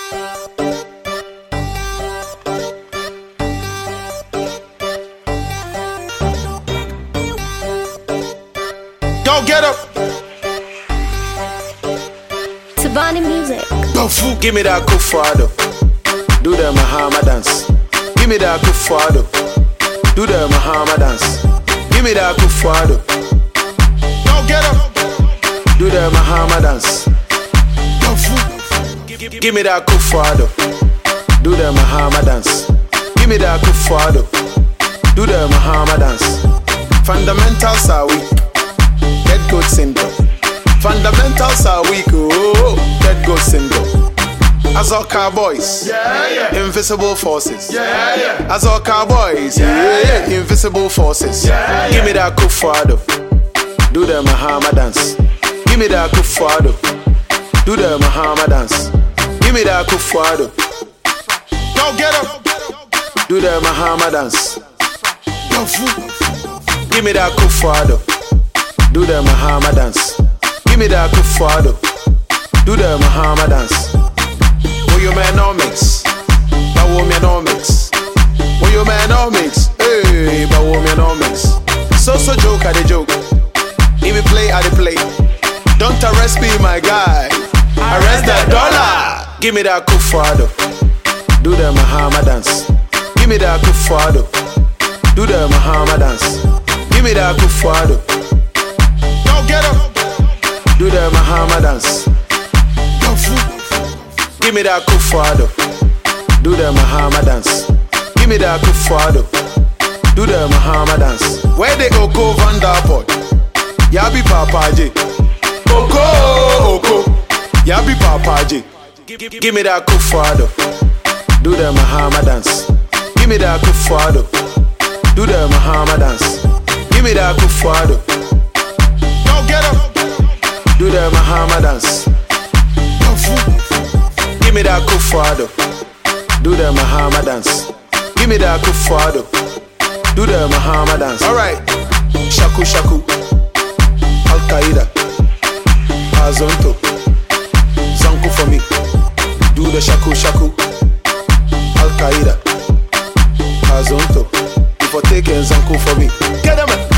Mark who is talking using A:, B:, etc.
A: Go get up.
B: Tabani music.
A: Go fool. Give me that kufado. Do the Mahama dance. Give me that kufado. Do the Mahama dance. Give me that kufado. Go get up. Do the Mahama dance. Go fool. Give me that kufado. Do the Mahama dance. Give me that kufado. Do the Mahama dance. Fundamentals are weak. Dead goat syndrome. Fundamentals are weak. Oh, dead goat syndrome. As all cowboys, invisible forces. As all cowboys, invisible forces. Give me that kufado. Do the Mahama dance. Give me that kufado. Do the Mahama dance. Give me that kufado. Go get up. Do the Mahama dance. Go fool. Give me that kufado. Do the Mahama dance. Give me that kufado. Do the Mahama dance. Oh, you man no mix. But oh, me no mix. Oh, you man no mix. Hey, but oh, me no mix. So joke at the joke. If you play at the play. Don't arrest me, my guy. Arrest that dollar. Give me that kufado. Do the Mahama dance. Give me that kufado. Do the Mahama dance. Give me that kufado. Go get up. Do the Mahama dance. Go fool. Give me that kufado. Do the Mahama dance. Give me that kufado. Do the Mahama dance. Where they Oko Vandaport? Yabi Papa J. Oko. Yabi Papa J. Give me that kufado. Do the Mahama dance. Give me that kufado. Do the Mahama dance. Give me that kufado. Go get up. Do the Mahama dance. Go fool. Give me that kufado. Do the Mahama dance. Give me that kufado. Do the Mahama dance. Alright. Shaku shaku. Al Qaeda. Azonto. Zanku for me. Do the shaku shaku. Al Qaeda. Azonto. Before taking Zanku for me. Get them.